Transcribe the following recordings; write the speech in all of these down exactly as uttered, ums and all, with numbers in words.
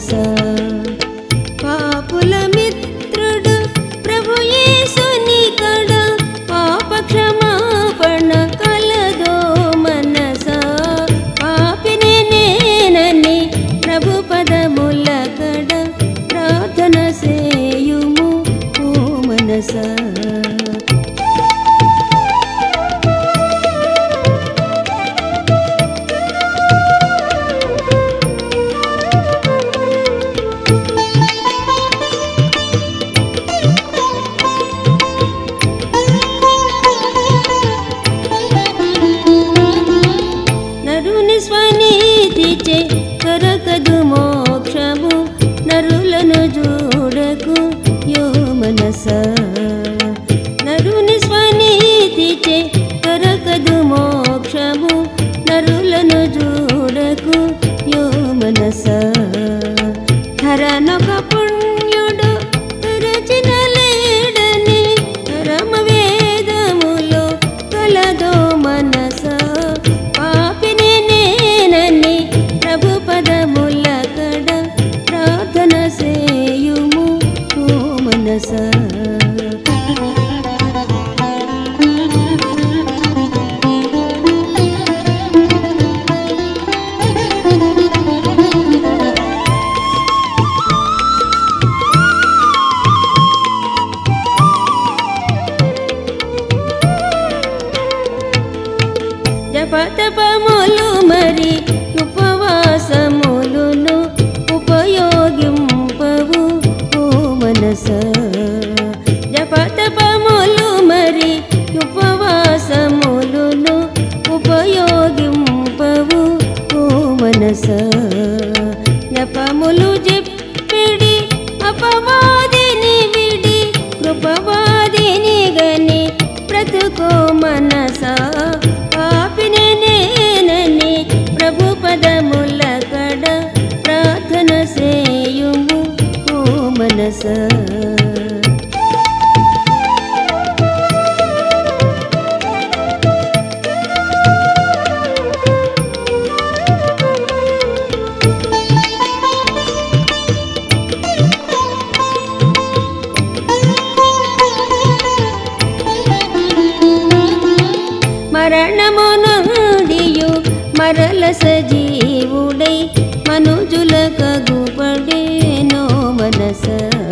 మనస పాపుల మిత్రుడు ప్రభు యేసుని కడ పాప క్షమాపణ కలదో మనస పాపిని నేనని ప్రభు పదముల కడ ప్రార్థన సేయుము ఓ మనస స్వనీతిచే దొరకదు మోక్షము నరులను చూడకు యో మనస నరుని స్వనీతిచే దొరకదు మోక్షము నరులను చూడకు యో మనస ధరనొక పుణ్యుడు రచన లేడని పరమ వేదములో కలదో మనస ప్రభు పదముల కడ ప్రార్థన సేయుము ఓ మనస జపతపములు మరి ఉపవాసములును ఉపయోగింపవు ఓ మనస జపతపములు మరి ఉపవాసములును ఉపయోగింపవు ఓ మనస జపములు చెప్పిడి అపవాదిని విడి కృపవాదిని గని బ్రతుకో మనస పాపిని నేనని ప్రభు పదముల కడ ప్రార్థన సేయుము ఓ మనస మరణమునందియు మరల సజీవుడై మనుజుల కగుపడేనో మనస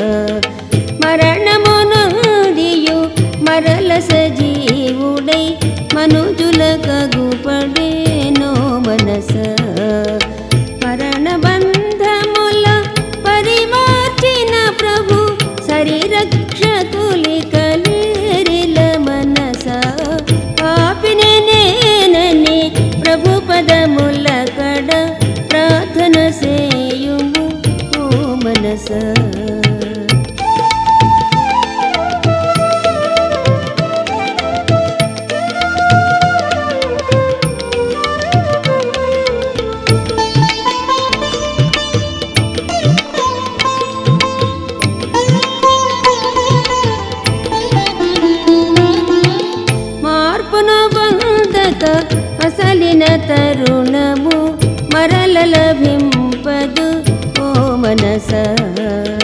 మరణమునందియు మరల సజీవుడై మనుజుల కగుపడేనో మనస మరణ బంధముల పరిమార్చిన ప్రభు శరీరక్షకులి కలేరిల మనస పాపిని నేనని ప్రభు పదముల కడ ప్రార్థన సేయుము ఓ మనస అసలిన తరుణము మరల లభింపదు ఓ మనస